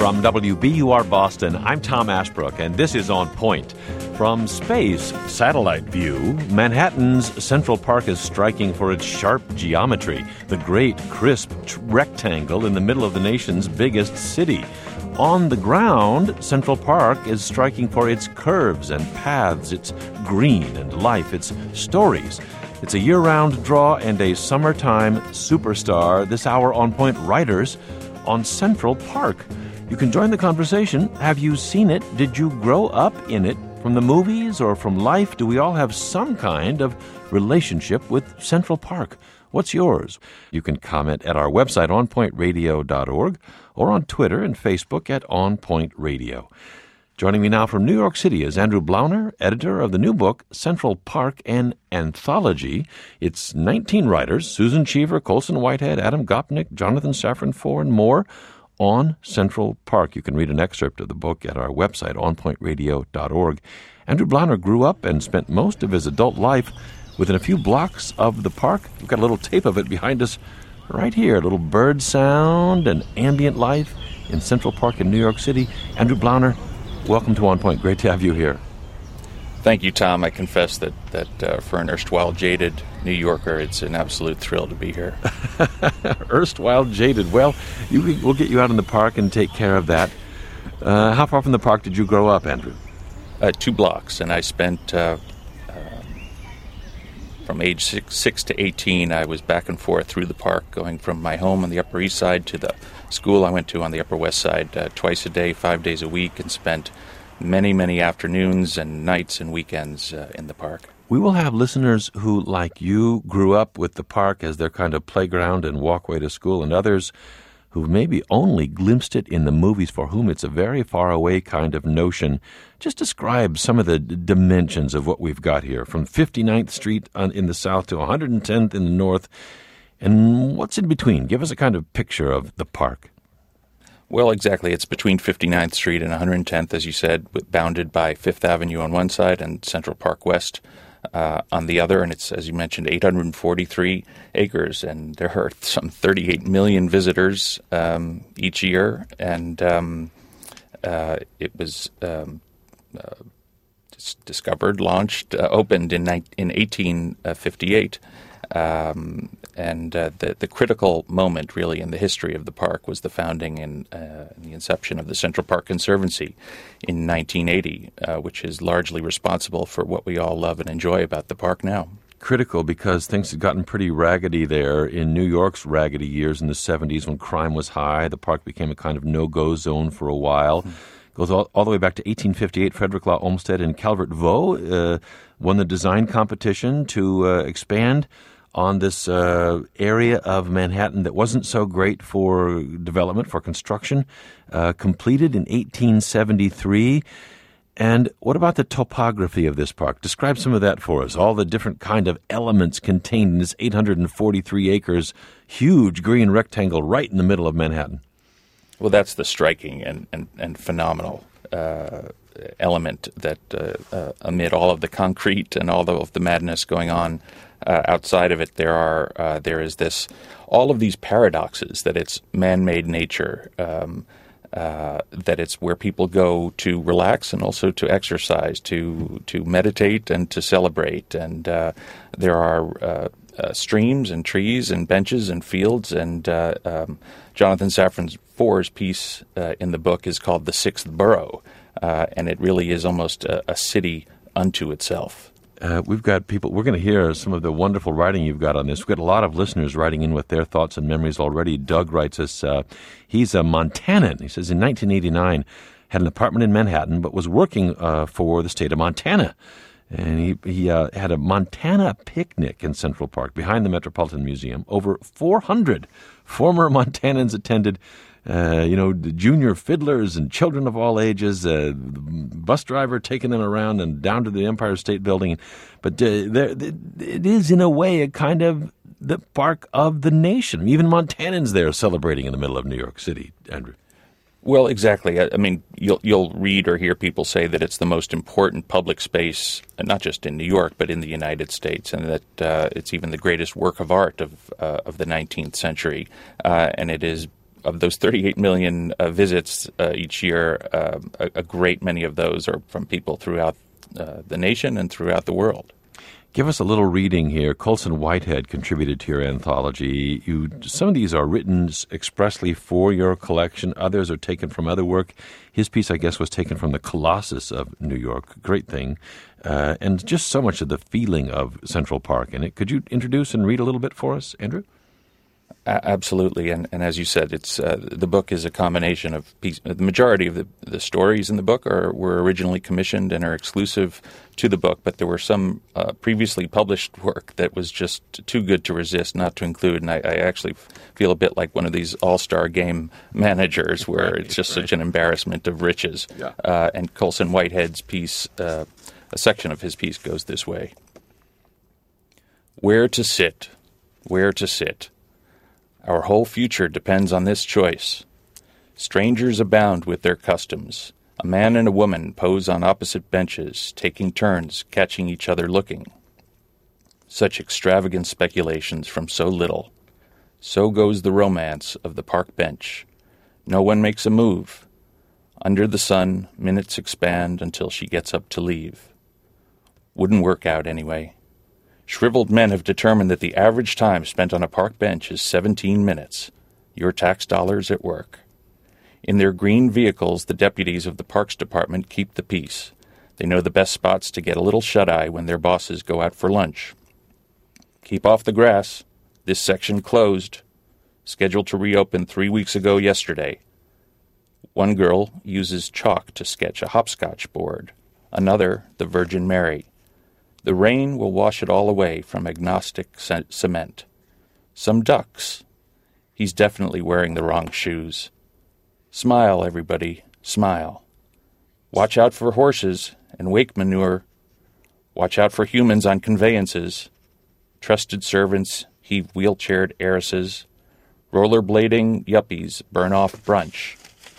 From WBUR Boston, I'm Tom Ashbrook, and this is On Point. From space satellite view, Manhattan's Central Park is striking for its sharp geometry, the great, crisp rectangle in the middle of the nation's biggest city. On the ground, Central Park is striking for its curves and paths, its green and life, its stories. It's a year-round draw and a summertime superstar. This hour, On Point writers on Central Park. You can join the conversation. Have you seen it? Did you grow up in it? From the movies or from life, do we all have some kind of relationship with Central Park? What's yours? You can comment at our website, onpointradio.org, or on Twitter and Facebook at On Point Radio. Joining me now from New York City is Andrew Blauner, editor of the new book, Central Park, an Anthology. It's 19 writers, Susan Cheever, Colson Whitehead, Adam Gopnik, Jonathan Safran Foer, and more, on Central Park. You can read an excerpt of the book at our website, onpointradio.org. Andrew Blauner grew up and spent most of his adult life within a few blocks of the park. We've got a little tape of it behind us right here, a little bird sound and ambient life in Central Park in New York City. Andrew Blauner, welcome to On Point. Great to have you here. Thank you, Tom. I confess that for an erstwhile jaded New Yorker, it's an absolute thrill to be here. Erstwhile jaded. Well, we'll get you out in the park and take care of that. How far from the park did you grow up, Andrew? 2 blocks, and I spent, from age 6 to 18, I was back and forth through the park, going from my home on the Upper East Side to the school I went to on the Upper West Side twice a day, 5 days a week, and spent many, many afternoons and nights and weekends in the park. We will have listeners who, like you, grew up with the park as their kind of playground and walkway to school, and others who maybe only glimpsed it in the movies, for whom it's a very far away kind of notion. Just describe some of the dimensions of what we've got here, from 59th Street in the south to 110th in the north, and what's in between. Give us a kind of picture of the park. Well, exactly. It's between 59th Street and 110th, as you said, bounded by Fifth Avenue on one side and Central Park West on the other. And it's, as you mentioned, 843 acres, and there are some 38 million visitors each year. And it was discovered, launched, opened in 1858. And the critical moment, really, in the history of the park was the founding and the inception of the Central Park Conservancy in 1980, which is largely responsible for what we all love and enjoy about the park now. Critical because things had gotten pretty raggedy there in New York's raggedy years in the 70s when crime was high. The park became a kind of no-go zone for a while. Goes all the way back to 1858. Frederick Law Olmsted and Calvert Vaux won the design competition to expand on this area of Manhattan that wasn't so great for development, for construction, completed in 1873. And what about the topography of this park? Describe some of that for us, all the different kind of elements contained in this 843 acres, huge green rectangle right in the middle of Manhattan. Well, that's the striking and phenomenal element that amid all of the concrete and all of the madness going on outside of it, there is this, all of these paradoxes, that it's man-made nature, that it's where people go to relax and also to exercise, to meditate and to celebrate. And there are streams and trees and benches and fields. And Jonathan Safran Foer's piece in the book is called The Sixth Borough, and it really is almost a city unto itself. We've got people, we're going to hear some of the wonderful writing you've got on this. We've got a lot of listeners writing in with their thoughts and memories already. Doug writes us, he's a Montanan. He says in 1989, had an apartment in Manhattan, but was working for the state of Montana. And he had a Montana picnic in Central Park behind the Metropolitan Museum. Over 400 former Montanans attended. The junior fiddlers and children of all ages, the bus driver taking them around and down to the Empire State Building. But it is, in a way, a kind of the park of the nation. Even Montanans there celebrating in the middle of New York City, Andrew. Well, exactly. I mean, you'll read or hear people say that it's the most important public space, not just in New York, but in the United States, and that it's even the greatest work of art of the 19th century. And it is of those 38 million visits each year, a great many of those are from people throughout the nation and throughout the world. Give us a little reading here. Colson Whitehead contributed to your anthology. Some of these are written expressly for your collection. Others are taken from other work. His piece, I guess, was taken from the Colossus of New York. Great thing. And just so much of the feeling of Central Park in it. Could you introduce and read a little bit for us, Andrew? Absolutely, and as you said, it's the book is a combination of the majority of the stories in the book were originally commissioned and are exclusive to the book, but there were some previously published work that was just too good to resist not to include, and I actually feel a bit like one of these all-star game managers where it's just such an embarrassment of riches. Yeah. And Colson Whitehead's piece, a section of his piece goes this way. Where to sit, where to sit. Our whole future depends on this choice. Strangers abound with their customs. A man and a woman pose on opposite benches, taking turns, catching each other looking. Such extravagant speculations from so little. So goes the romance of the park bench. No one makes a move. Under the sun, minutes expand until she gets up to leave. Wouldn't work out anyway. Shriveled men have determined that the average time spent on a park bench is 17 minutes. Your tax dollars at work. In their green vehicles, the deputies of the Parks Department keep the peace. They know the best spots to get a little shut-eye when their bosses go out for lunch. Keep off the grass. This section closed. Scheduled to reopen 3 weeks ago yesterday. One girl uses chalk to sketch a hopscotch board. Another, the Virgin Mary. The rain will wash it all away from agnostic cement. Some ducks. He's definitely wearing the wrong shoes. Smile, everybody, smile. Watch out for horses and wake manure. Watch out for humans on conveyances. Trusted servants heave wheelchaired heiresses. Rollerblading yuppies burn off brunch.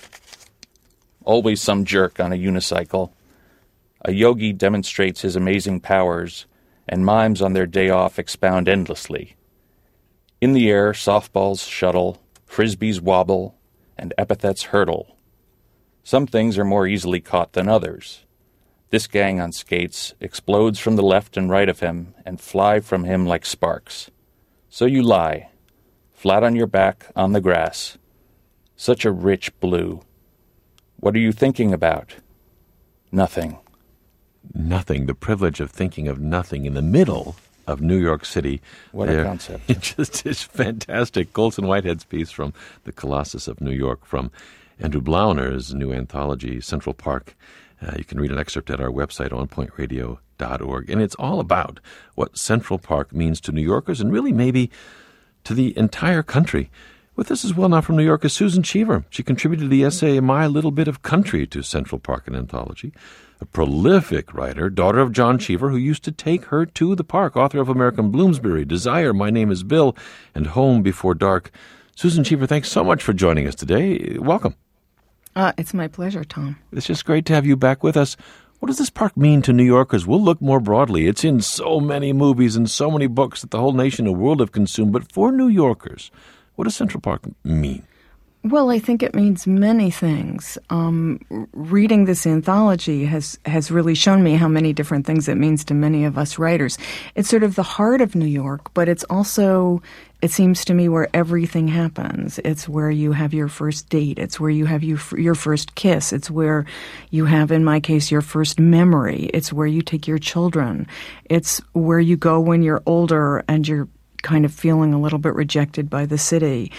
Always some jerk on a unicycle. A yogi demonstrates his amazing powers, and mimes on their day off expound endlessly. In the air, softballs shuttle, frisbees wobble, and epithets hurtle. Some things are more easily caught than others. This gang on skates explodes from the left and right of him and fly from him like sparks. So you lie, flat on your back on the grass. Such a rich blue. What are you thinking about? Nothing. Nothing. The privilege of thinking of nothing in the middle of New York City. What a concept. It just is fantastic. Colson Whitehead's piece from the Colossus of New York from Andrew Blauner's new anthology, Central Park. You can read an excerpt at our website, onpointradio.org. And it's all about what Central Park means to New Yorkers and really maybe to the entire country. With us as well now from New York is Susan Cheever. She contributed the essay My Little Bit of Country to Central Park, an anthology. A prolific writer, daughter of John Cheever, who used to take her to the park, author of American Bloomsbury, Desire, My Name is Bill, and Home Before Dark. Susan Cheever, thanks so much for joining us today. Welcome. It's my pleasure, Tom. It's just great to have you back with us. What does this park mean to New Yorkers? We'll look more broadly. It's in so many movies and so many books that the whole nation and world have consumed. But for New Yorkers, what does Central Park mean? Well, I think it means many things. Reading this anthology has really shown me how many different things it means to many of us writers. It's sort of the heart of New York, but it's also, it seems to me, where everything happens. It's where you have your first date. It's where you have your first kiss. It's where you have, in my case, your first memory. It's where you take your children. It's where you go when you're older and you're kind of feeling a little bit rejected by the city.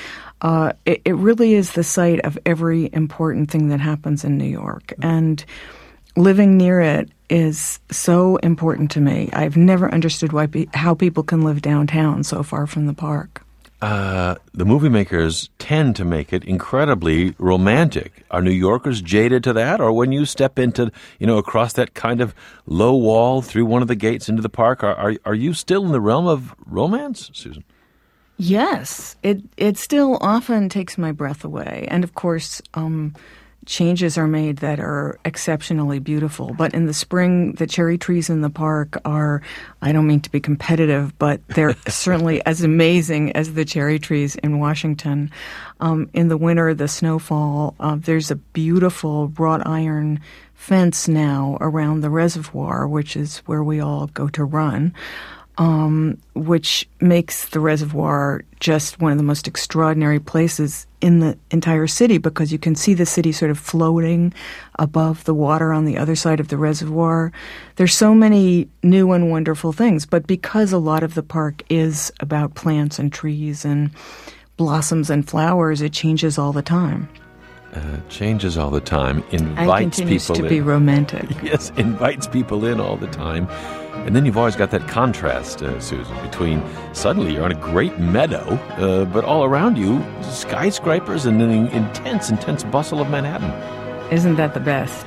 It really is the site of every important thing that happens in New York. And living near it is so important to me. I've never understood how people can live downtown so far from the park. The movie makers tend to make it incredibly romantic. Are New Yorkers jaded to that? Or when you step into, across that kind of low wall through one of the gates into the park, are you still in the realm of romance, Susan? Yes. It still often takes my breath away. And of course, changes are made that are exceptionally beautiful. But in the spring, the cherry trees in the park are, I don't mean to be competitive, but they're certainly as amazing as the cherry trees in Washington. In the winter, the snowfall, there's a beautiful wrought iron fence now around the reservoir, which is where we all go to run. Which makes the reservoir just one of the most extraordinary places in the entire city, because you can see the city sort of floating above the water on the other side of the reservoir. There's so many new and wonderful things, but because a lot of the park is about plants and trees and blossoms and flowers, it changes all the time. Changes all the time, invites and continues people to in. be romantic. Yes, invites people in all the time. And then you've always got that contrast, Susan, between suddenly you're on a great meadow, but all around you, skyscrapers and the intense bustle of Manhattan. Isn't that the best?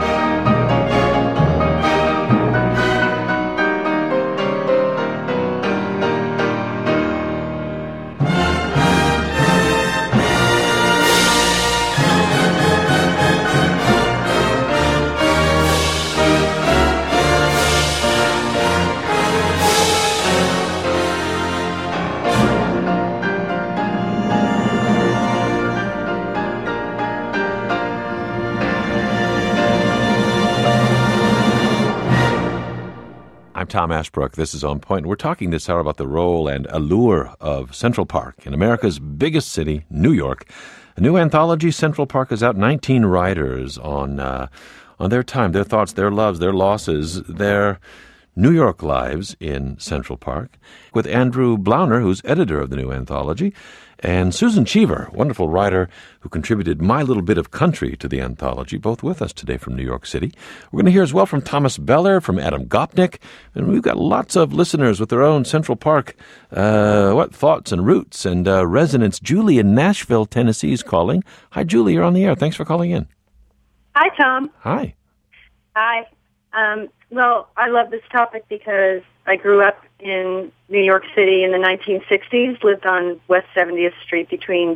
I'm Tom Ashbrook. This is On Point. We're talking this hour about the role and allure of Central Park in America's biggest city, New York. A new anthology, Central Park, is out. 19 writers on their time, their thoughts, their loves, their losses, their New York lives in Central Park, with Andrew Blauner, who's editor of the new anthology, and Susan Cheever, wonderful writer who contributed My Little Bit of Country to the anthology, both with us today from New York City. We're going to hear as well from Thomas Beller, from Adam Gopnik, and we've got lots of listeners with their own Central Park thoughts and roots and resonance. Julie in Nashville, Tennessee is calling. Hi, Julie, you're on the air. Thanks for calling in. Hi, Tom. Hi. Hi. Well, I love this topic because I grew up in New York City in the 1960s, lived on West 70th Street between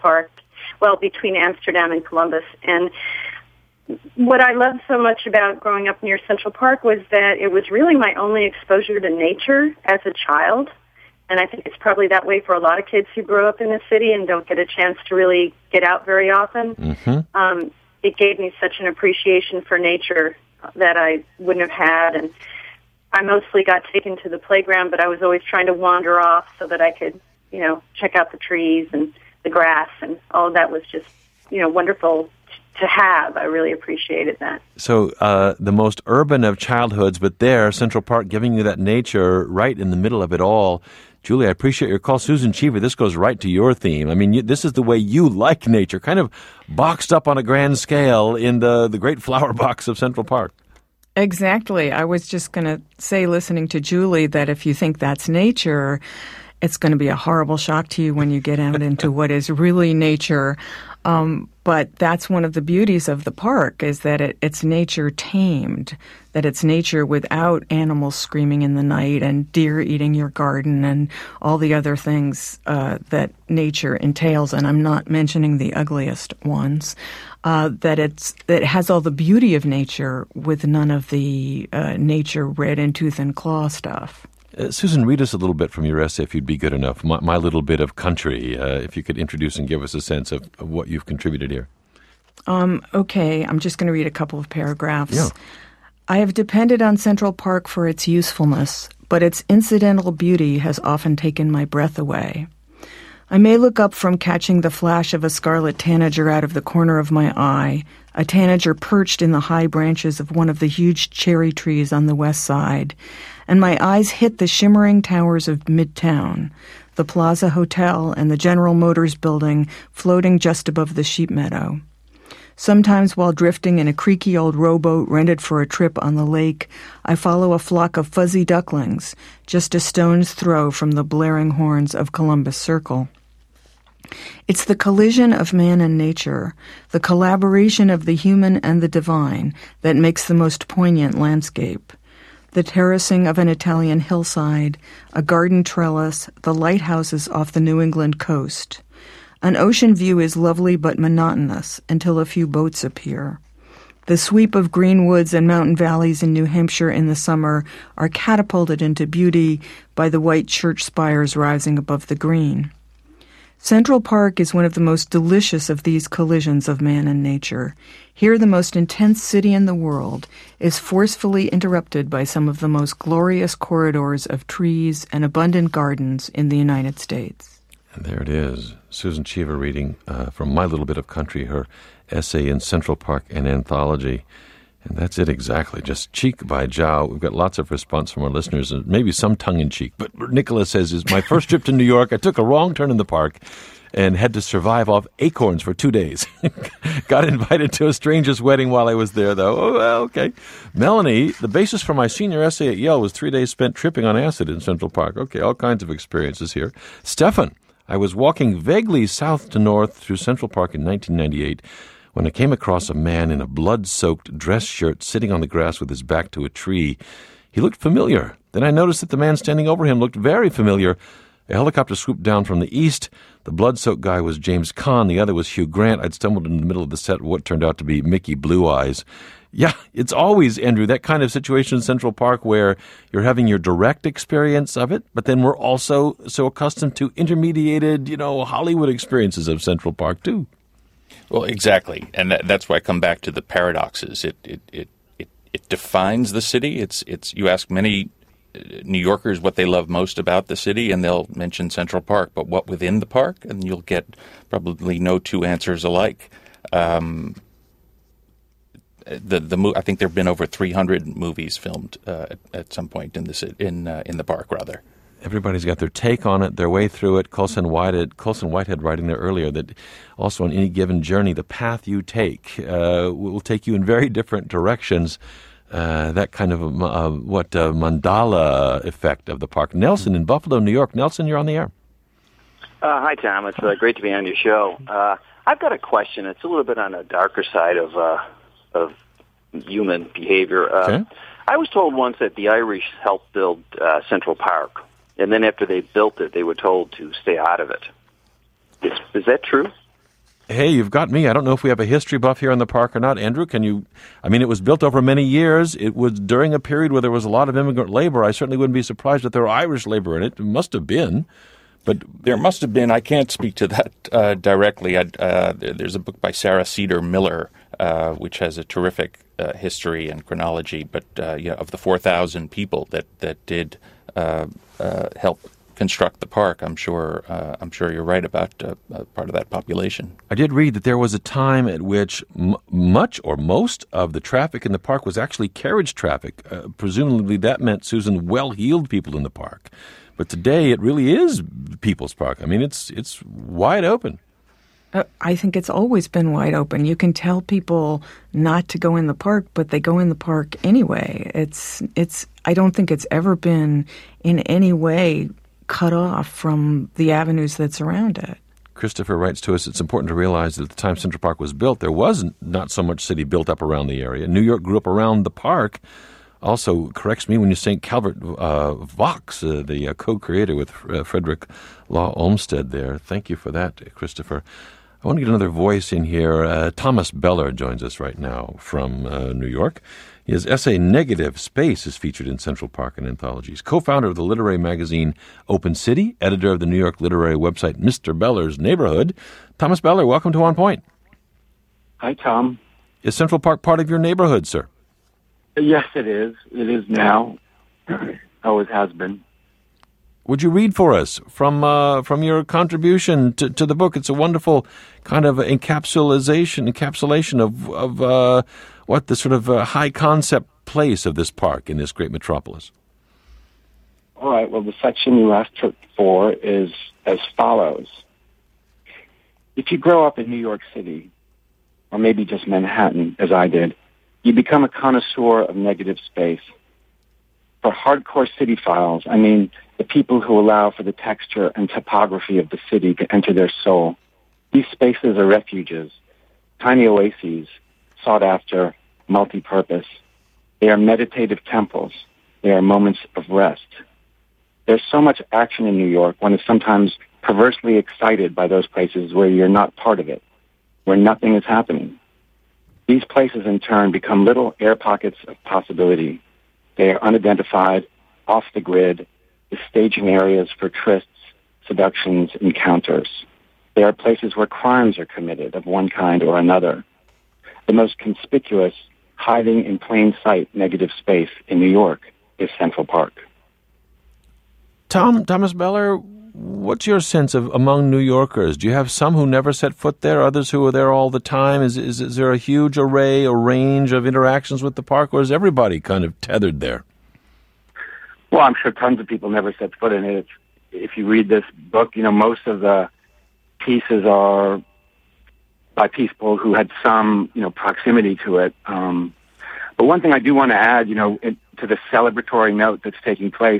Amsterdam and Columbus. And what I loved so much about growing up near Central Park was that it was really my only exposure to nature as a child. And I think it's probably that way for a lot of kids who grow up in the city and don't get a chance to really get out very often. Mm-hmm. It gave me such an appreciation for nature that I wouldn't have had. And I mostly got taken to the playground, but I was always trying to wander off so that I could, check out the trees and the grass, and all of that was just, wonderful to have. I really appreciated that. So the most urban of childhoods, but there, Central Park giving you that nature right in the middle of it all. Julie, I appreciate your call. Susan Cheever, this goes right to your theme. I mean, this is the way you like nature, kind of boxed up on a grand scale in the great flower box of Central Park. Exactly. I was just going to say, listening to Julie, that if you think that's nature, it's going to be a horrible shock to you when you get out into what is really nature. But that's one of the beauties of the park, is that it's nature tamed, that it's nature without animals screaming in the night and deer eating your garden and all the other things that nature entails. And I'm not mentioning the ugliest ones. That it has all the beauty of nature with none of the nature red in tooth and claw stuff. Susan, read us a little bit from your essay, if you'd be good enough. My Little Bit of Country, if you could introduce and give us a sense of what you've contributed here. Okay, I'm just going to read a couple of paragraphs. Yeah. I have depended on Central Park for its usefulness, but its incidental beauty has often taken my breath away. I may look up from catching the flash of a scarlet tanager out of the corner of my eye, a tanager perched in the high branches of one of the huge cherry trees on the west side, and my eyes hit the shimmering towers of Midtown, the Plaza Hotel and the General Motors building floating just above the sheep meadow. Sometimes while drifting in a creaky old rowboat rented for a trip on the lake, I follow a flock of fuzzy ducklings, just a stone's throw from the blaring horns of Columbus Circle. It's the collision of man and nature, the collaboration of the human and the divine, that makes the most poignant landscape. The terracing of an Italian hillside, a garden trellis, the lighthouses off the New England coast. An ocean view is lovely but monotonous until a few boats appear. The sweep of green woods and mountain valleys in New Hampshire in the summer are catapulted into beauty by the white church spires rising above the green. Central Park is one of the most delicious of these collisions of man and nature. Here, the most intense city in the world is forcefully interrupted by some of the most glorious corridors of trees and abundant gardens in the United States. And there it is. Susan Cheever reading from My Little Bit of Country, her essay in Central Park and Anthology. And that's it exactly, just cheek by jowl. We've got lots of response from our listeners, and maybe some tongue-in-cheek. But Nicholas says, "Is my first trip to New York. I took a wrong turn in the park and had to survive off acorns for 2 days. Got invited to a stranger's wedding while I was there, though." Oh, well, okay. Melanie, the basis for my senior essay at Yale was 3 days spent tripping on acid in Central Park. Okay, all kinds of experiences here. Stefan, I was walking vaguely south to north through Central Park in 1998 when I came across a man in a blood-soaked dress shirt sitting on the grass with his back to a tree. He looked familiar. Then I noticed that the man standing over him looked very familiar. A helicopter swooped down from the east. The blood-soaked guy was James Caan. The other was Hugh Grant. I'd stumbled in the middle of the set of what turned out to be Mickey Blue Eyes. Yeah, it's always, Andrew, that kind of situation in Central Park where you're having your direct experience of it, but then we're also so accustomed to intermediated, Hollywood experiences of Central Park, too. Well, exactly, and that's why I come back to the paradoxes. It defines the city. It's you ask many New Yorkers what they love most about the city, and they'll mention Central Park. But what within the park, and you'll get probably no two answers alike. I think there have been over 300 movies filmed at some point in the park, rather. Everybody's got their take on it, their way through it. Colson Whitehead writing there earlier that also on any given journey, the path you take will take you in very different directions. That kind of mandala effect of the park. Nelson in Buffalo, New York. Nelson, you're on the air. Hi, Tom. It's great to be on your show. I've got a question. It's a little bit on the darker side of human behavior. Okay. I was told once that the Irish helped build Central Park. And then after they built it, they were told to stay out of it. Is that true? Hey, you've got me. I don't know if we have a history buff here in the park or not. Andrew, it was built over many years. It was during a period where there was a lot of immigrant labor. I certainly wouldn't be surprised if there were Irish labor in it. It must have been. But there must have been. I can't speak to that directly. There's a book by Sarah Cedar Miller, which has a terrific history and chronology, but of the 4,000 people that did help construct the park, I'm sure you're right about part of that population. I did read that there was a time at which much or most of the traffic in the park was actually carriage traffic. Presumably that meant, Susan, well-heeled people in the park. But today it really is People's Park. I mean, it's wide open. I think it's always been wide open. You can tell people not to go in the park, but they go in the park anyway. I don't think it's ever been in any way cut off from the avenues that surround it. Christopher writes to us, it's important to realize that at the time Central Park was built, there wasn't not so much city built up around the area. New York grew up around the park. Also corrects me when you say Calvert Vaux, the co-creator with Frederick Law Olmsted there. Thank you for that, Christopher. I want to get another voice in here. Thomas Beller joins us right now from New York. His essay, Negative Space, is featured in Central Park and Anthologies. Co-founder of the literary magazine Open City, editor of the New York literary website Mr. Beller's Neighborhood. Thomas Beller, welcome to On Point. Hi, Tom. Is Central Park part of your neighborhood, sir? Yes, it is. It is now. Always has been. Would you read for us from your contribution to the book? It's a wonderful kind of encapsulation of what the sort of high concept place of this park in this great metropolis. All right. Well, the section you asked for is as follows. If you grow up in New York City, or maybe just Manhattan, as I did, you become a connoisseur of negative space. For hardcore citophiles, I mean the people who allow for the texture and topography of the city to enter their soul. These spaces are refuges, tiny oases, sought after, multi-purpose. They are meditative temples. They are moments of rest. There's so much action in New York, one is sometimes perversely excited by those places where you're not part of it, where nothing is happening. These places, in turn, become little air pockets of possibility. They are unidentified, off the grid, the staging areas for trysts, seductions, encounters. They are places where crimes are committed of one kind or another. The most conspicuous, hiding in plain sight negative space in New York is Central Park. Thomas Beller, what's your sense of among New Yorkers? Do you have some who never set foot there, others who are there all the time? Is there a huge array or range of interactions with the park, or is everybody kind of tethered there? Well, I'm sure tons of people never set foot in it. If you read this book, most of the pieces are by people who had some, proximity to it. But one thing I do want to add, to the celebratory note that's taking place,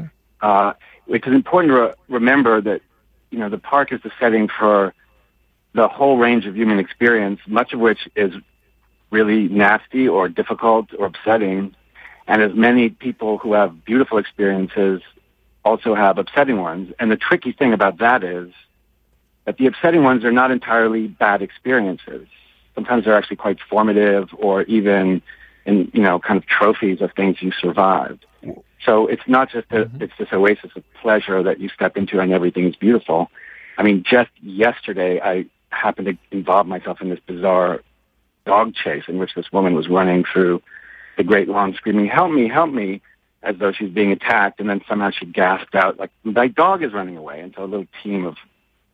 it is important to remember that, the park is the setting for the whole range of human experience, much of which is really nasty or difficult or upsetting. And as many people who have beautiful experiences also have upsetting ones. And the tricky thing about that is that the upsetting ones are not entirely bad experiences. Sometimes they're actually quite formative or even in, kind of trophies of things you survived. So it's not just it's this oasis of pleasure that you step into and everything's beautiful. I mean, just yesterday, I happened to involve myself in this bizarre dog chase in which this woman was running through the Great Lawn screaming, help me, as though she's being attacked. And then somehow she gasped out, like, my dog is running away. And so a little team of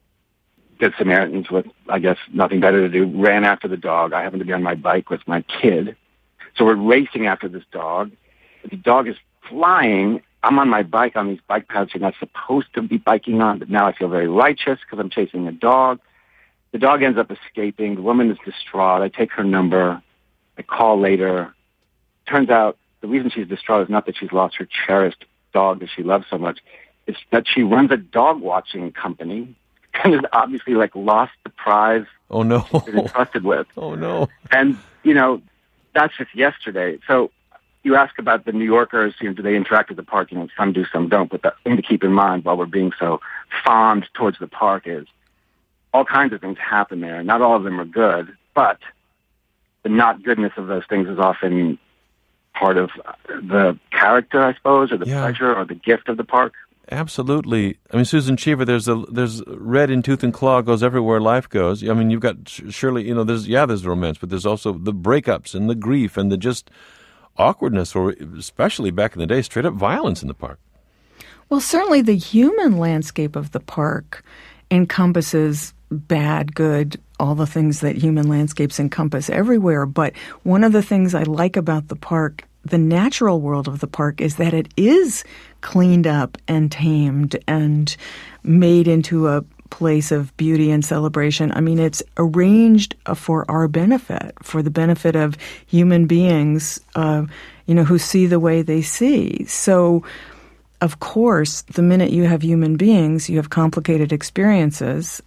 Good Samaritans with, I guess, nothing better to do, ran after the dog. I happened to be on my bike with my kid. So we're racing after this dog. The dog is flying. I'm on my bike on these bike paths you're not supposed to be biking on, but now I feel very righteous because I'm chasing a dog. The dog ends up escaping. The woman is distraught. I take her number. I call later. Turns out the reason she's distraught is not that she's lost her cherished dog that she loves so much. It's that she runs a dog watching company and has obviously lost the prize she's been entrusted with. Oh, no. And, that's just yesterday. So you ask about the New Yorkers, do they interact with the park? Some do, some don't. But the thing to keep in mind while we're being so fond towards the park is all kinds of things happen there. Not all of them are good, but the not goodness of those things is often part of the character, I suppose, or the pleasure or the gift of the park. Absolutely. I mean, Susan Cheever, there's red in tooth and claw goes everywhere life goes. I mean, you've got surely, there's romance, but there's also the breakups and the grief and the just awkwardness, or especially back in the day, straight up violence in the park. Well, certainly the human landscape of the park encompasses bad, good, all the things that human landscapes encompass everywhere. But one of the things I like about the park, the natural world of the park, is that it is cleaned up and tamed and made into a place of beauty and celebration. I mean, it's arranged for our benefit, for the benefit of human beings, who see the way they see. So, of course, the minute you have human beings, you have complicated experiences,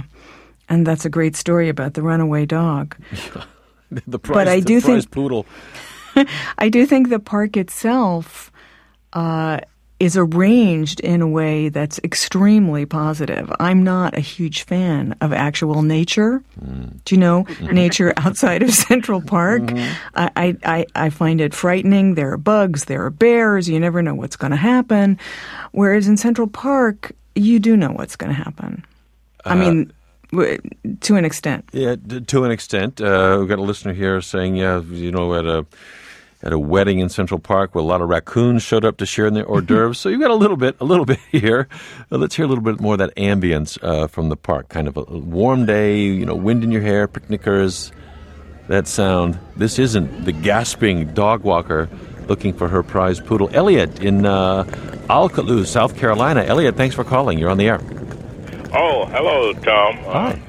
and that's a great story about the runaway dog. the prize poodle. I do think the park itself is arranged in a way that's extremely positive. I'm not a huge fan of actual nature. Do you know nature outside of Central Park? I find it frightening. There are bugs, there are bears. You never know what's going to happen. Whereas in Central Park, you do know what's going to happen. I mean, to an extent. Yeah, to an extent. We've got a listener here saying, at a wedding in Central Park where a lot of raccoons showed up to share in their hors d'oeuvres. So you've got a little bit here. Let's hear a little bit more of that ambience from the park. Kind of a warm day, wind in your hair, picnickers, that sound. This isn't the gasping dog walker looking for her prize poodle. Elliot in Alcaluz, South Carolina. Elliot, thanks for calling. You're on the air. Oh, hello, Tom. Hi.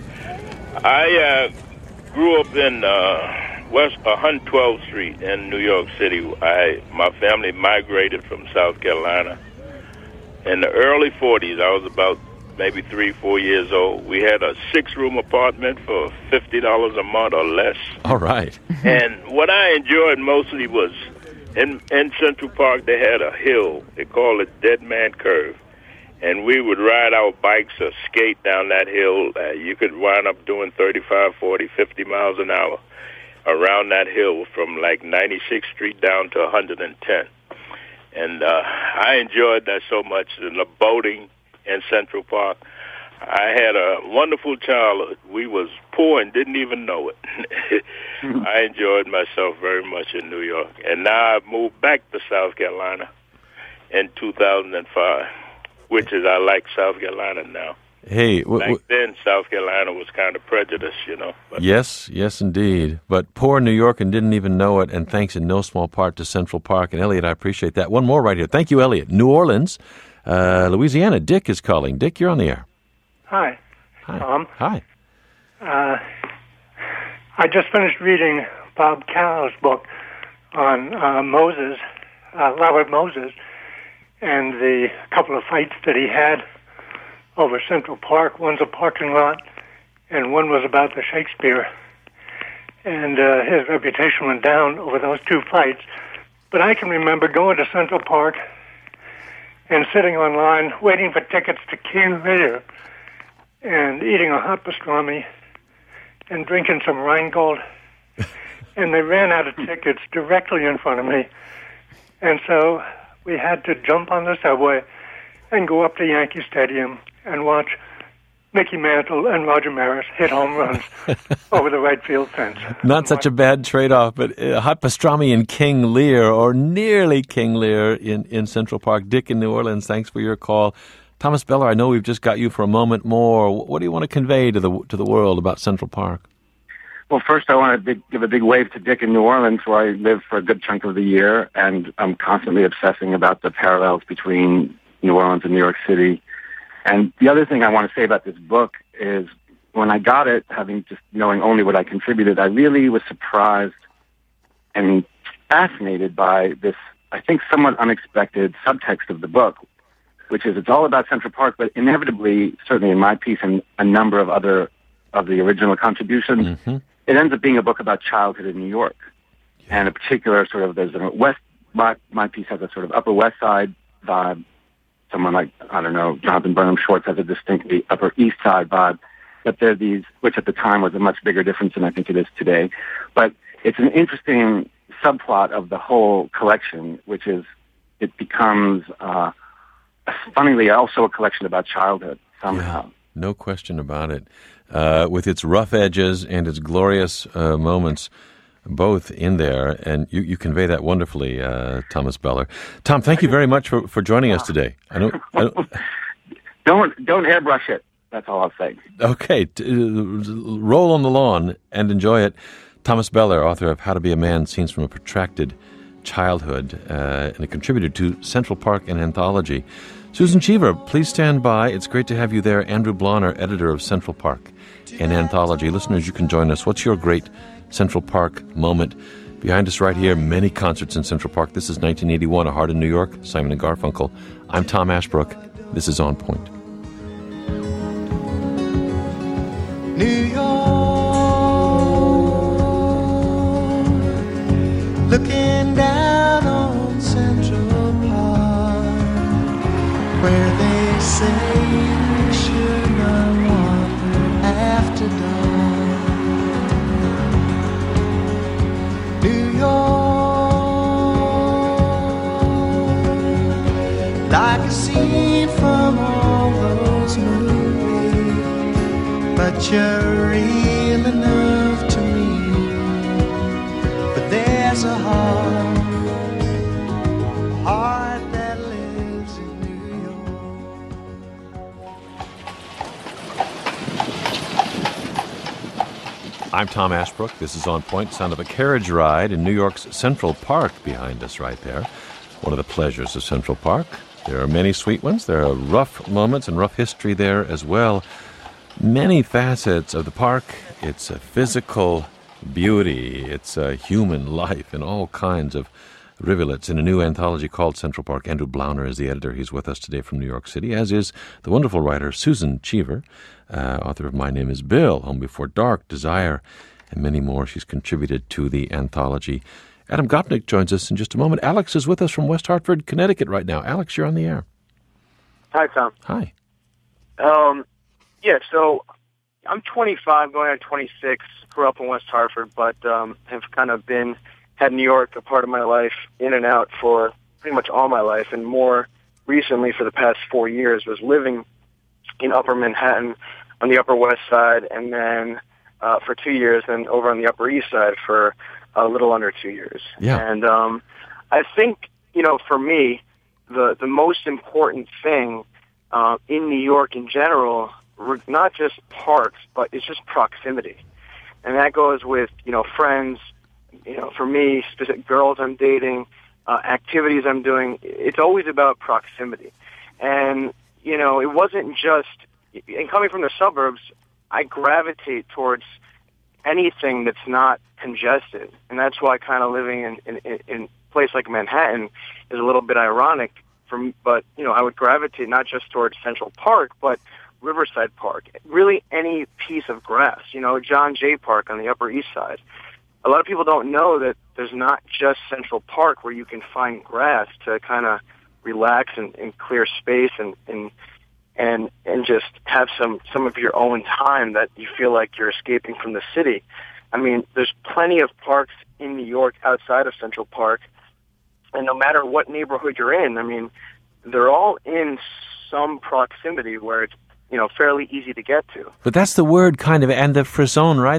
I grew up in West 112th Street in New York City. My family migrated from South Carolina. In the early 40s, I was about maybe 3-4 years old. We had a 6-room apartment for $50 a month or less. All right. And what I enjoyed mostly was in Central Park, they had a hill. They called it Dead Man Curve. And we would ride our bikes or skate down that hill. You could wind up doing 35, 40, 50 miles an hour around that hill from like 96th Street down to 110. And I enjoyed that so much. And the boating in Central Park. I had a wonderful childhood. We was poor and didn't even know it. I enjoyed myself very much in New York. And now I've moved back to South Carolina in 2005, which is I like South Carolina now. Hey, back then South Carolina was kind of prejudiced, you know. But yes, indeed. But poor New York and didn't even know it, and thanks in no small part to Central Park. And Elliot, I appreciate that. One more right here. Thank you, Elliot. New Orleans, Louisiana. Dick is calling. Dick, you're on the air. Hi, Tom. Hi. I just finished reading Bob Callow's book on Moses, Robert Moses, and the couple of fights that he had over Central Park. One's a parking lot, and one was about the Shakespeare. And his reputation went down over those two fights. But I can remember going to Central Park and sitting online waiting for tickets to King Lear and eating a hot pastrami and drinking some Rheingold. And they ran out of tickets directly in front of me. And so we had to jump on the subway and go up to Yankee Stadium and watch Mickey Mantle and Roger Maris hit home runs over the right field fence. Not such a bad trade-off, but hot pastrami in King Lear, or nearly King Lear in Central Park. Dick in New Orleans, thanks for your call. Thomas Beller, I know we've just got you for a moment more. What do you want to convey to the world about Central Park? Well, first I want to give a big wave to Dick in New Orleans, where I live for a good chunk of the year, and I'm constantly obsessing about the parallels between New Orleans and New York City. And the other thing I want to say about this book is when I got it, having just knowing only what I contributed, I really was surprised and fascinated by this, I think, somewhat unexpected subtext of the book, which is it's all about Central Park, but inevitably, certainly in my piece and a number of other of the original contributions, it ends up being a book about childhood in New York. Yeah. And a particular sort of, there's a my piece has a sort of Upper West Side vibe. Someone like, I don't know, Jonathan Burnham Schwartz has a distinctly Upper East Side vibe. But there are these, which at the time was a much bigger difference than I think it is today. But it's an interesting subplot of the whole collection, which is it becomes, funnily, also a collection about childhood somehow. Yeah, no question about it. With its rough edges and its glorious moments, both in there, and you convey that wonderfully, Thomas Beller. Tom, thank you very much for joining us today. Don't airbrush it. That's all I'll say. Okay, roll on the lawn and enjoy it. Thomas Beller, author of How to Be a Man, Scenes from a Protracted Childhood, and a contributor to Central Park, an anthology. Susan Cheever, please stand by. It's great to have you there. Andrew Blauner, editor of Central Park, an anthology. Listeners, you can join us. What's your great Central Park moment? Behind us right here, many concerts in Central Park. This is 1981, A Heart in New York, Simon and Garfunkel. I'm Tom Ashbrook. This is On Point. New York, looking down on Central Park, where they say we should not wander after dark. New York, like a scene from all those movies, but you're real enough to me. But there's a heart that lives in New York. I'm Tom Ashbrook. This is On Point, sound of a carriage ride in New York's Central Park behind us right there. One of the pleasures of Central Park. There are many sweet ones. There are rough moments and rough history there as well. Many facets of the park. It's a physical beauty. It's a human life and all kinds of rivulets in a new anthology called Central Park. Andrew Blauner is the editor. He's with us today from New York City, as is the wonderful writer Susan Cheever, author of My Name is Bill, Home Before Dark, Desire, and many more. She's contributed to the anthology. Adam Gopnik joins us in just a moment. Alex is with us from West Hartford, Connecticut right now. Alex, you're on the air. Hi, Tom. Hi. Yeah, so I'm 25, going on 26. Grew up in West Hartford, but have kind of had New York a part of my life, in and out for pretty much all my life, and more recently for the past 4 years was living in Upper Manhattan on the Upper West Side, and then for 2 years, then over on the Upper East Side for a little under 2 years. Yeah. And I think, for me, the most important thing in New York in general, not just parks, but it's just proximity. And that goes with, friends, for me, specific girls I'm dating, activities I'm doing. It's always about proximity. And, it wasn't just, and coming from the suburbs, I gravitate towards anything that's not congested. And that's why kind of living in a place like Manhattan is a little bit ironic for me. But, I would gravitate not just towards Central Park, but Riverside Park, really any piece of grass, John Jay Park on the Upper East Side. A lot of people don't know that there's not just Central Park where you can find grass to kind of relax and clear space and just have some of your own time that you feel like you're escaping from the city. I mean, there's plenty of parks in New York outside of Central Park, and no matter what neighborhood you're in, I mean, they're all in some proximity where it's fairly easy to get to. But that's the word, kind of, and the frisson, right?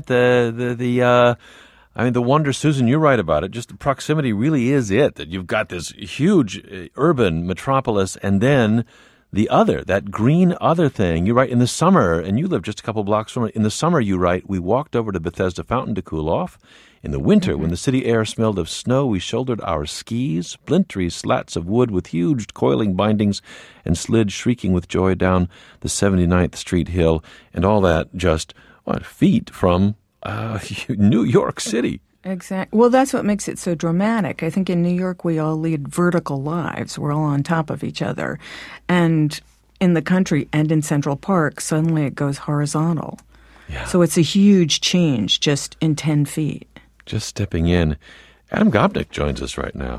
The wonder, Susan, you're right about it. Just the proximity really is it, that you've got this huge urban metropolis and then the other, that green other thing. You write in the summer, and you live just a couple blocks from it. In the summer, you write, we walked over to Bethesda Fountain to cool off. In the winter, when the city air smelled of snow, we shouldered our skis, splintery slats of wood with huge coiling bindings, and slid shrieking with joy down the 79th Street hill, and all that just, feet from New York City. Exactly. Well, that's what makes it so dramatic. I think in New York we all lead vertical lives. We're all on top of each other. And in the country and in Central Park, suddenly it goes horizontal. Yeah. So it's a huge change just in 10 feet. Just stepping in. Adam Gopnik joins us right now.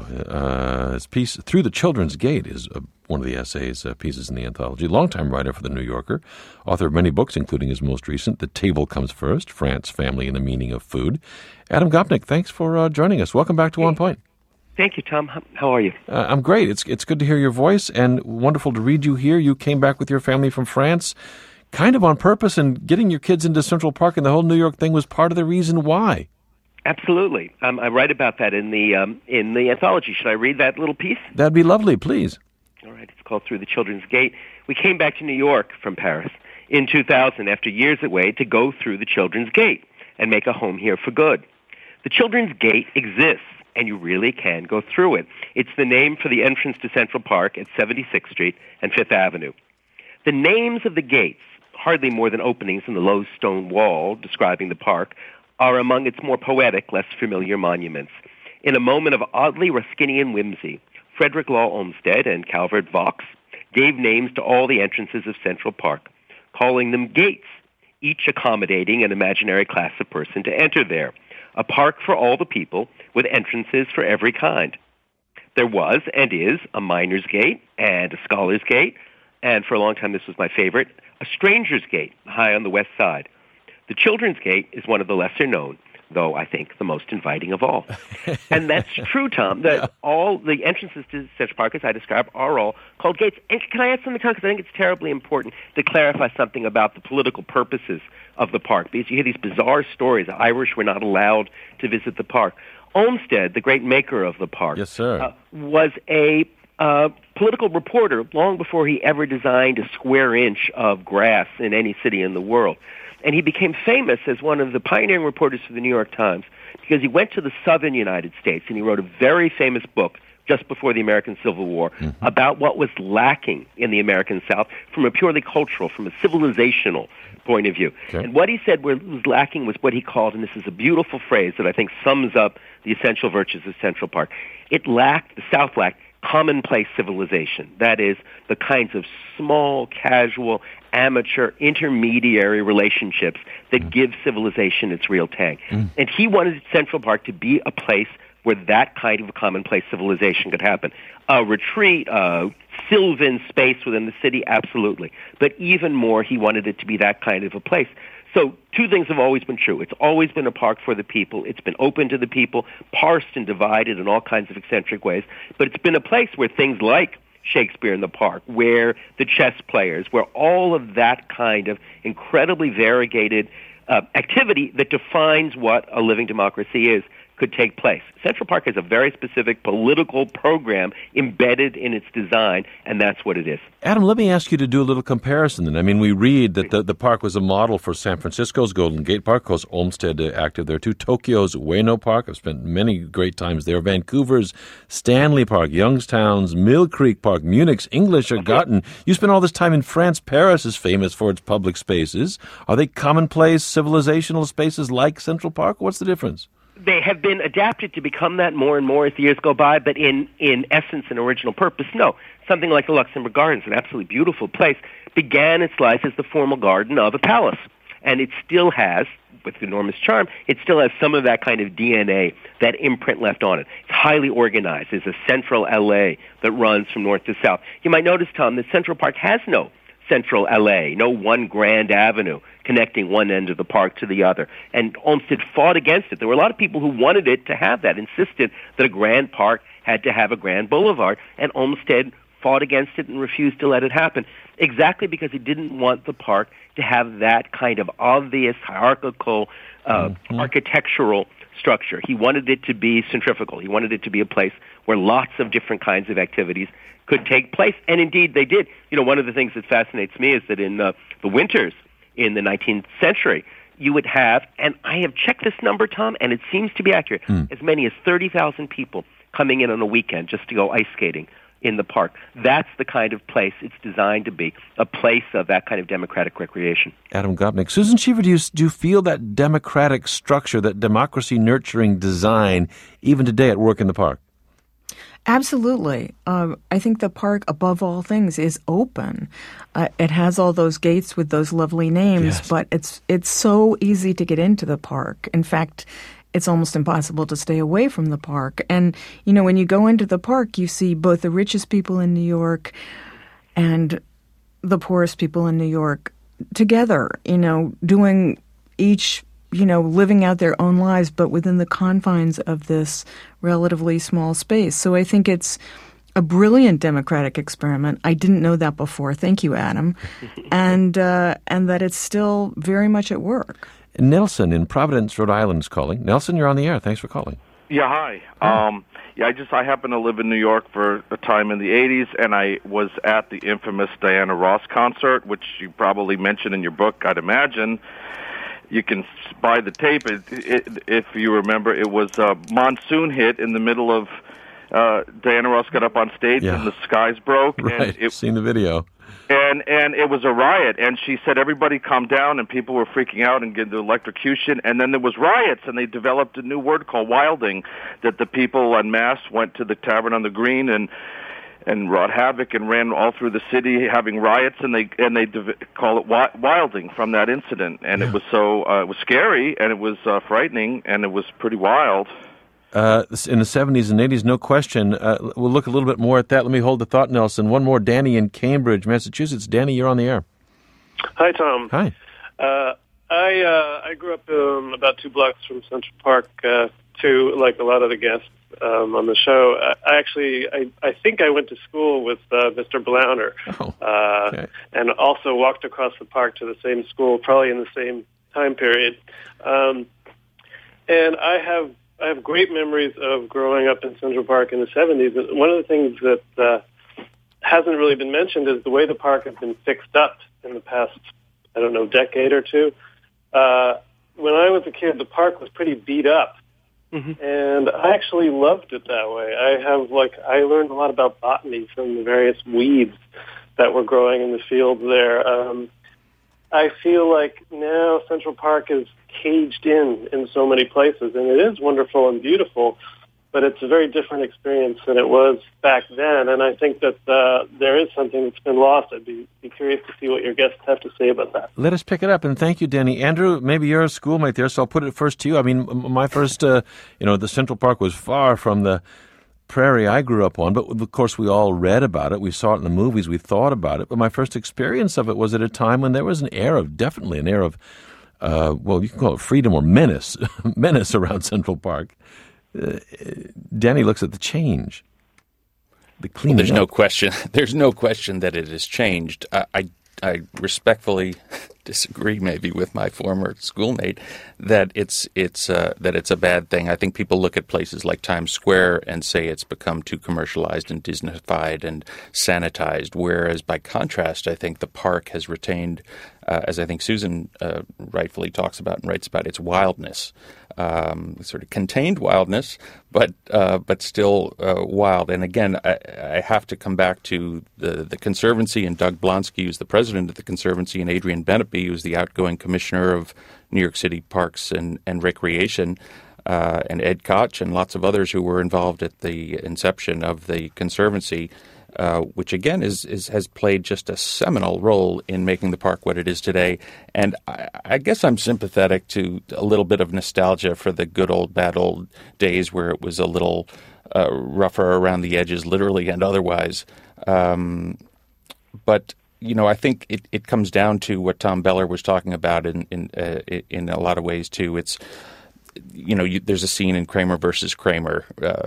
His piece, Through the Children's Gate, is one of the essays, pieces in the anthology. Longtime writer for The New Yorker, author of many books, including his most recent, The Table Comes First, France, Family, and the Meaning of Food. Adam Gopnik, thanks for joining us. Welcome back to On Point. Thank you, Tom. How are you? I'm great. It's good to hear your voice, and wonderful to read you here. You came back with your family from France, kind of on purpose, and getting your kids into Central Park and the whole New York thing was part of the reason why. Absolutely. I write about that in the anthology. Should I read that little piece? That'd be lovely, please. All right. It's called Through the Children's Gate. We came back to New York from Paris in 2000 after years away to go through the Children's Gate and make a home here for good. The Children's Gate exists, and you really can go through it. It's the name for the entrance to Central Park at 76th Street and 5th Avenue. The names of the gates, hardly more than openings in the low stone wall describing the park, are among its more poetic, less familiar monuments. In a moment of oddly Ruskinian whimsy, Frederick Law Olmsted and Calvert Vaux gave names to all the entrances of Central Park, calling them gates, each accommodating an imaginary class of person to enter there, a park for all the people with entrances for every kind. There was and is a miner's gate and a scholar's gate, and for a long time this was my favorite, a stranger's gate high on the west side. The Children's Gate is one of the lesser known, though I think the most inviting of all. And that's true, Tom, that all the entrances to Central Park, as I described, are all called gates. And can I add something, Tom, because I think it's terribly important to clarify something about the political purposes of the park, because you hear these bizarre stories. The Irish were not allowed to visit the park. Olmsted, the great maker of the park, yes, sir, was a political reporter long before he ever designed a square inch of grass in any city in the world. And he became famous as one of the pioneering reporters for the New York Times because he went to the southern United States and he wrote a very famous book just before the American Civil War about what was lacking in the American South from a purely cultural, from a civilizational point of view. Okay. And what he said was lacking was what he called, and this is a beautiful phrase that I think sums up the essential virtues of Central Park, the South lacked commonplace civilization. That is, the kinds of small, casual, amateur, intermediary relationships that give civilization its real tang. And he wanted Central Park to be a place where that kind of commonplace civilization could happen. A retreat, a sylvan space within the city, absolutely. But even more, he wanted it to be that kind of a place. So two things have always been true. It's always been a park for the people. It's been open to the people, parsed and divided in all kinds of eccentric ways. But it's been a place where things like Shakespeare in the Park, where the chess players, where all of that kind of incredibly variegated activity that defines what a living democracy is could take place. Central Park has a very specific political program embedded in its design, and that's what it is. Adam, let me ask you to do a little comparison then. I mean, we read that the park was a model for San Francisco's Golden Gate Park, of course, Olmsted active there too, Tokyo's Ueno Park, I've spent many great times there, Vancouver's Stanley Park, Youngstown's Mill Creek Park, Munich's English Garten. You spent all this time in France. Paris is famous for its public spaces. Are they commonplace civilizational spaces like Central Park? What's the difference? They have been adapted to become that more and more as the years go by, but in essence and original purpose, no. Something like the Luxembourg Gardens, an absolutely beautiful place, began its life as the formal garden of a palace. And it still has, with enormous charm, it still has some of that kind of DNA, that imprint left on it. It's highly organized. There's a central L.A. that runs from north to south. You might notice, Tom, that Central Park has no central L.A., no one grand avenue connecting one end of the park to the other. And Olmsted fought against it. There were a lot of people who wanted it to have that, insisted that a grand park had to have a grand boulevard, and Olmsted fought against it and refused to let it happen, exactly because he didn't want the park to have that kind of obvious hierarchical architectural structure. He wanted it to be centrifugal. He wanted it to be a place where lots of different kinds of activities could take place, and indeed they did. You know, one of the things that fascinates me is that in the winters in the 19th century, you would have, and I have checked this number, Tom, and it seems to be accurate, as many as 30,000 people coming in on a weekend just to go ice skating in the park. That's the kind of place it's designed to be, a place of that kind of democratic recreation. Adam Gopnik. Susan Cheever, do you feel that democratic structure, that democracy-nurturing design, even today at work in the park? Absolutely. I think the park, above all things, is open. It has all those gates with those lovely names, yes. But it's so easy to get into the park. In fact, it's almost impossible to stay away from the park. And, you know, when you go into the park, you see both the richest people in New York and the poorest people in New York together, you know, doing each, you know, living out their own lives, but within the confines of this relatively small space. So I think it's a brilliant democratic experiment. I didn't know that before. Thank you, Adam. And that it's still very much at work. Nelson in Providence, Rhode Island is calling. Nelson, you're on the air. Thanks for calling. Yeah, hi. I happen to live in New York for a time in the 80s, and I was at the infamous Diana Ross concert, which you probably mentioned in your book, I'd imagine. You can buy the tape. If you remember, it was a monsoon hit in the middle of Diana Ross got up on stage and the skies broke. Right, and seen the video. And it was a riot, and she said everybody calm down, and people were freaking out and getting the electrocution, and then there was riots, and they developed a new word called wilding, that the people en masse went to the Tavern on the Green and wrought havoc and ran all through the city having riots, and they call it wilding from that incident. And it was it was scary, and it was frightening, and it was pretty wild. In the 70s and 80s, no question. We'll look a little bit more at that. Let me hold the thought, Nelson. One more, Danny in Cambridge, Massachusetts. Danny, you're on the air. Hi, Tom. Hi. I grew up about 2 blocks from Central Park, too, like a lot of the guests on the show. I think I went to school with Mr. Blauner, and also walked across the park to the same school, probably in the same time period. And I have great memories of growing up in Central Park in the 70s. And one of the things that hasn't really been mentioned is the way the park has been fixed up in the past, decade or two. When I was a kid, the park was pretty beat up. Mm-hmm. And I actually loved it that way. I learned a lot about botany from the various weeds that were growing in the fields there. I feel like now Central Park is caged in so many places, and it is wonderful and beautiful, but it's a very different experience than it was back then. And I think that there is something that's been lost. I'd be curious to see what your guests have to say about that. Let us pick it up, and thank you, Denny. Andrew, maybe you're a schoolmate there, so I'll put it first to you. I mean, my first, the Central Park was far from the prairie I grew up on, but of course we all read about it. We saw it in the movies. We thought about it. But my first experience of it was at a time when there was definitely an air of, you can call it freedom or menace around Central Park. Danny looks at the change, the cleaning. There's no question. There's no question that it has changed. I respectfully disagree, maybe, with my former schoolmate that it's a bad thing. I think people look at places like Times Square and say it's become too commercialized and Disneyfied and sanitized. Whereas, by contrast, I think the park has retained, as I think Susan rightfully talks about and writes about, its wildness. Sort of contained wildness, but still wild. And again, I have to come back to the Conservancy and Doug Blonsky, who's the president of the Conservancy, and Adrian Benepy, who's the outgoing commissioner of New York City Parks and Recreation, and Ed Koch and lots of others who were involved at the inception of the Conservancy. Which again has played just a seminal role in making the park what it is today. And I guess I'm sympathetic to a little bit of nostalgia for the good old, bad old days where it was a little rougher around the edges, literally and otherwise. But I think it comes down to what Tom Beller was talking about in a lot of ways too. It's there's a scene in Kramer versus Kramer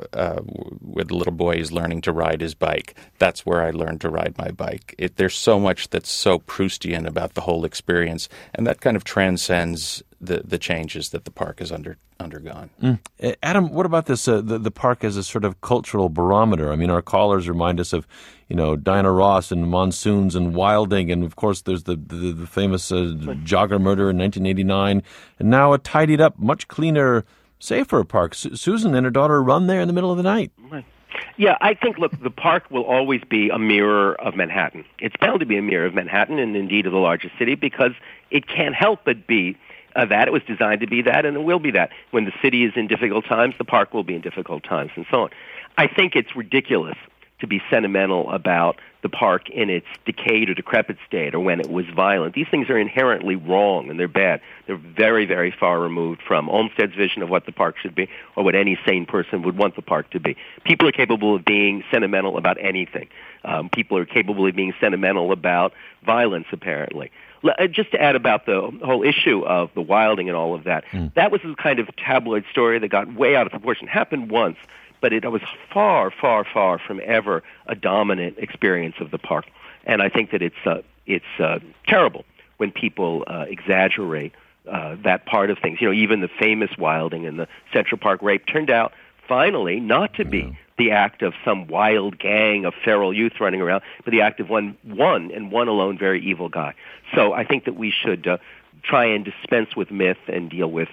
where the little boy is learning to ride his bike. That's where I learned to ride my bike. There's so much that's so Proustian about the whole experience, and that kind of transcends the changes that the park has undergone. Adam, what about this? The park as a sort of cultural barometer. I mean, our callers remind us of, Diana Ross and monsoons and wilding, and of course there's the famous jogger murder in 1989, and now a tidied up, much cleaner, safer park. Susan and her daughter run there in the middle of the night. Right. Yeah, I think, look, the park will always be a mirror of Manhattan. It's bound to be a mirror of Manhattan and indeed of the largest city because it can't help but be that. It was designed to be that, and it will be that. When the city is in difficult times, the park will be in difficult times, and so on. I think it's ridiculous to be sentimental about the park in its decayed or decrepit state or when it was violent. These things are inherently wrong, and they're bad. They're very, very far removed from Olmsted's vision of what the park should be or what any sane person would want the park to be. People are capable of being sentimental about anything. People are capable of being sentimental about violence, apparently. Just to add about the whole issue of the wilding and all of that, that was a kind of tabloid story that got way out of proportion. It happened once, but it was far, far, far from ever a dominant experience of the park. And I think that it's terrible when people exaggerate that part of things. Even the famous wilding and the Central Park rape turned out finally not to be the act of some wild gang of feral youth running around, but the act of one alone very evil guy. So I think that we should try and dispense with myth and deal with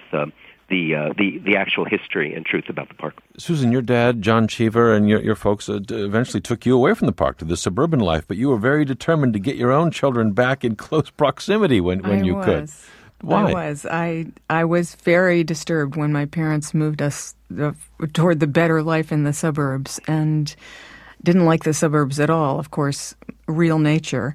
the actual history and truth about the park. Susan, your dad, John Cheever, and your folks eventually took you away from the park to the suburban life, but you were very determined to get your own children back in close proximity when you could. Why? I was very disturbed when my parents moved us toward the better life in the suburbs and didn't like the suburbs at all, of course, real nature,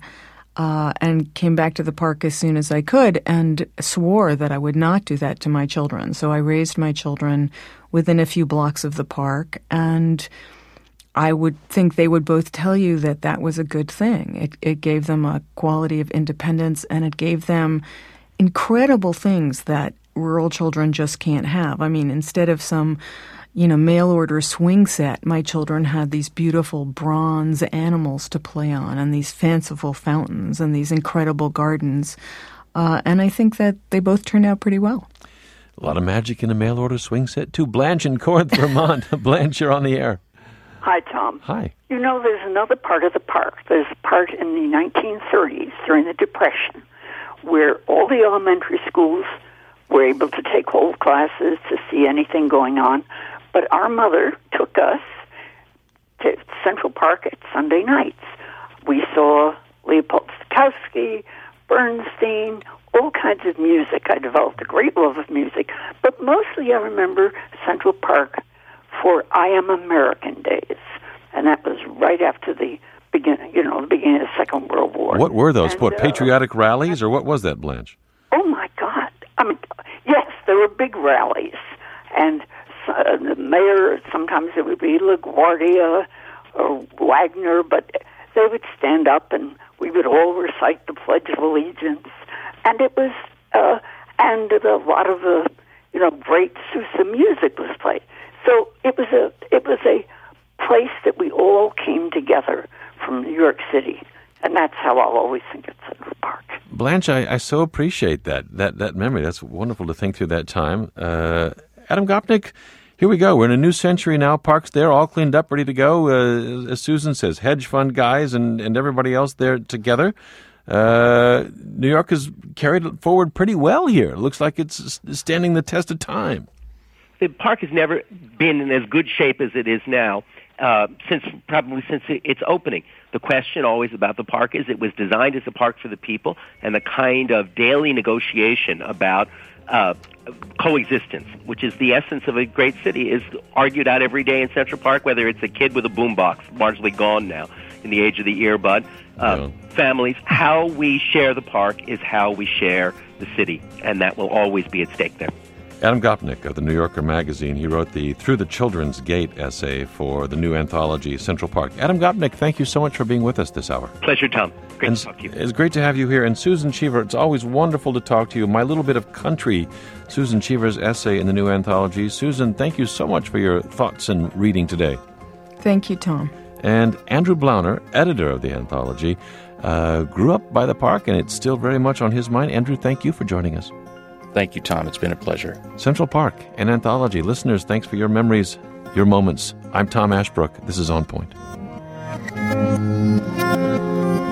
and came back to the park as soon as I could and swore that I would not do that to my children. So I raised my children within a few blocks of the park, and I would think they would both tell you that that was a good thing. It gave them a quality of independence, and it gave them incredible things that rural children just can't have. I mean, instead of some, mail-order swing set, my children had these beautiful bronze animals to play on and these fanciful fountains and these incredible gardens. And I think that they both turned out pretty well. A lot of magic in a mail-order swing set, too. Blanche in Corinth, Vermont. Blanche, you're on the air. Hi, Tom. Hi. There's another part of the park. There's a part in the 1930s during the Depression where all the elementary schools were able to take whole classes to see anything going on. But our mother took us to Central Park at Sunday nights. We saw Leopold Stokowski, Bernstein, all kinds of music. I developed a great love of music. But mostly I remember Central Park before I Am American days, and that was right after the beginning of the Second World War. What were those? Patriotic rallies, or what was that, Blanche? Oh, my God. I mean, yes, there were big rallies, and the mayor, sometimes it would be LaGuardia or Wagner, but they would stand up and we would all recite the Pledge of Allegiance, and it was, and a lot of the, great Sousa music was played. So it was a place that we all came together from New York City, and that's how I'll always think of Central Park. Blanche, I so appreciate that memory. That's wonderful to think through that time. Adam Gopnik, here we go. We're in a new century now. Park's there, all cleaned up, ready to go. As Susan says, hedge fund guys and everybody else there together. New York has carried forward pretty well here. It looks like it's standing the test of time. The park has never been in as good shape as it is now since its opening. The question always about the park is it was designed as a park for the people, and the kind of daily negotiation about coexistence, which is the essence of a great city, is argued out every day in Central Park, whether it's a kid with a boombox, largely gone now in the age of the earbud, families. How we share the park is how we share the city, and that will always be at stake there. Adam Gopnik of the New Yorker magazine, he wrote the Through the Children's Gate essay for the new anthology, Central Park. Adam Gopnik, thank you so much for being with us this hour. Pleasure, Tom. Great to talk to you. It's great to have you here. And Susan Cheever, it's always wonderful to talk to you. My Little Bit of Country, Susan Cheever's essay in the new anthology. Susan, thank you so much for your thoughts and reading today. Thank you, Tom. And Andrew Blauner, editor of the anthology, grew up by the park, and it's still very much on his mind. Andrew, thank you for joining us. Thank you, Tom. It's been a pleasure. Central Park, an anthology. Listeners, thanks for your memories, your moments. I'm Tom Ashbrook. This is On Point.